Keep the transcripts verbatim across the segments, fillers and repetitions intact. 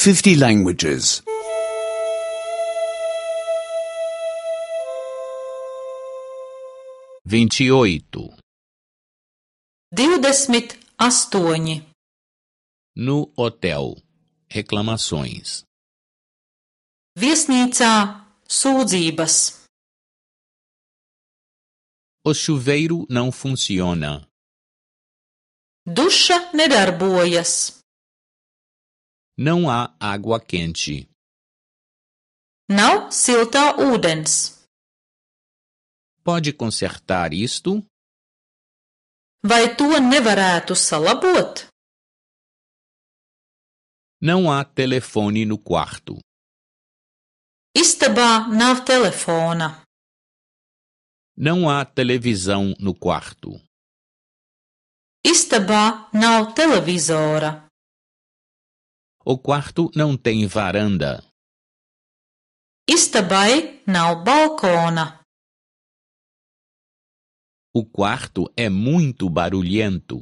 fifty languages. vinte e oito. Divdesmit astoņi. No hotel. Reclamações. Viesnīcā sūdzības. O chuveiro não funciona. Duša nedarbojas. Não há água quente. Nav siltā ūdens. Pode consertar isto? Vai to nevarētu salabot? Não há telefone no quarto. Istabā nav telefona. Não há televisão no quarto. Istabā nav televizora. O quarto não tem varanda. Istabai nav balkona. O quarto é muito barulhento.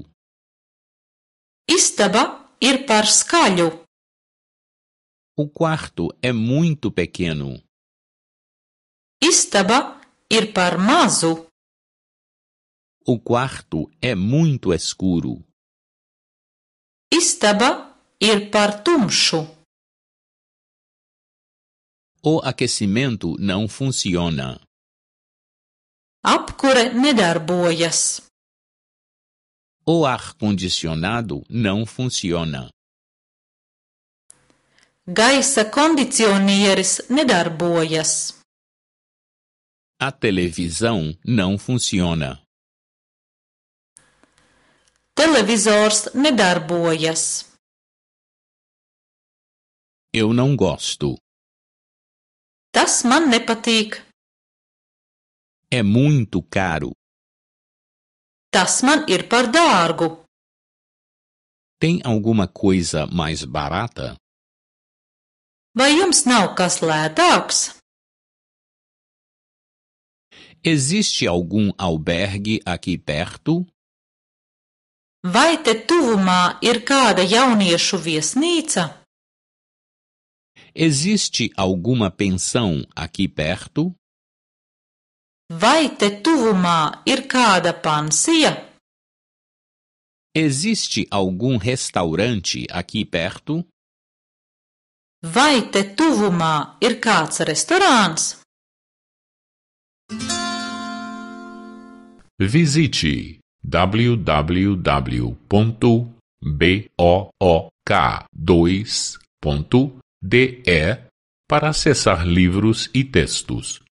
Istaba ir par skaļu. O quarto é muito pequeno. Istaba ir par mazu. O quarto é muito escuro. Istaba ir par tumšu. O aquecimento não funciona. Apkure nedarbojas. O ar-condicionado não funciona. Gaisa kondicionieris nedarbojas. A televisão não funciona. Televizors nedarbojas. Eu não gosto. Tas man nepatīk. É muito caro. Tas man ir par dārgu. Tem alguma coisa mais barata? Vai jums nav kas lētāks? Existe algum albergue aqui perto? Vai te tuvumā ir kāda jauniešu viesnīca? Existe alguma pensão aqui perto? Vai te tuvumā ir kāda pansija? Existe algum restaurante aqui perto? Vai te tuvumā ir kāds restorāns? Visite w w w ponto book dois ponto de para acessar livros e textos.